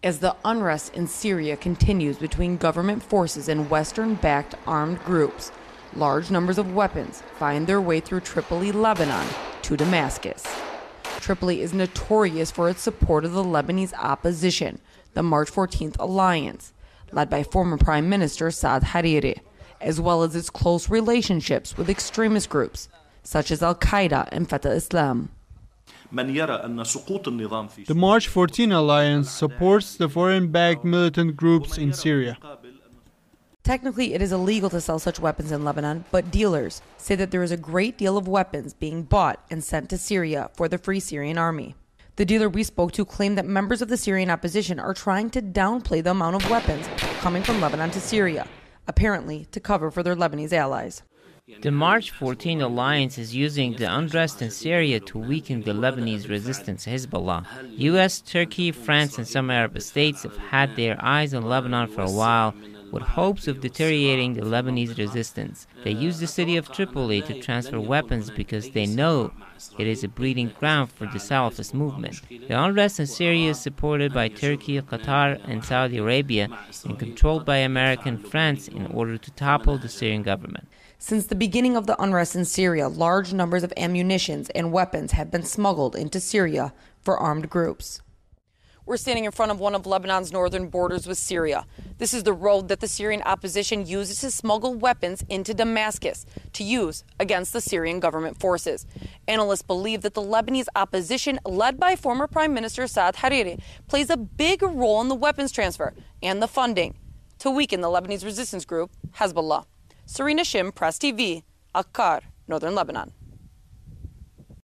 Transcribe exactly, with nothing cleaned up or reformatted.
As the unrest in Syria continues between government forces and Western-backed armed groups, large numbers of weapons find their way through Tripoli, Lebanon, to Damascus. Tripoli is notorious for its support of the Lebanese opposition, the March fourteenth Alliance, led by former Prime Minister Saad Hariri, as well as its close relationships with extremist groups, such as Al-Qaeda and Fatah Islam. The March fourteen Alliance supports the foreign-backed militant groups in Syria. Technically, it is illegal to sell such weapons in Lebanon, but dealers say that there is a great deal of weapons being bought and sent to Syria for the Free Syrian Army. The dealer we spoke to claimed that members of the Syrian opposition are trying to downplay the amount of weapons coming from Lebanon to Syria, apparently to cover for their Lebanese allies. The March fourteen Alliance is using the unrest in Syria to weaken the Lebanese resistance Hezbollah. U S, Turkey, France, and some Arab states have had their eyes on Lebanon for a while, with hopes of deteriorating the Lebanese resistance. They use the city of Tripoli to transfer weapons because they know it is a breeding ground for the Salafist movement. The unrest in Syria is supported by Turkey, Qatar, and Saudi Arabia, and controlled by America and France in order to topple the Syrian government. Since the beginning of the unrest in Syria, large numbers of ammunition and weapons have been smuggled into Syria for armed groups. We're standing in front of one of Lebanon's northern borders with Syria. This is the road that the Syrian opposition uses to smuggle weapons into Damascus to use against the Syrian government forces. Analysts believe that the Lebanese opposition, led by former Prime Minister Saad Hariri, plays a big role in the weapons transfer and the funding to weaken the Lebanese resistance group Hezbollah. Serena Shim, Press T V, Akkar, Northern Lebanon.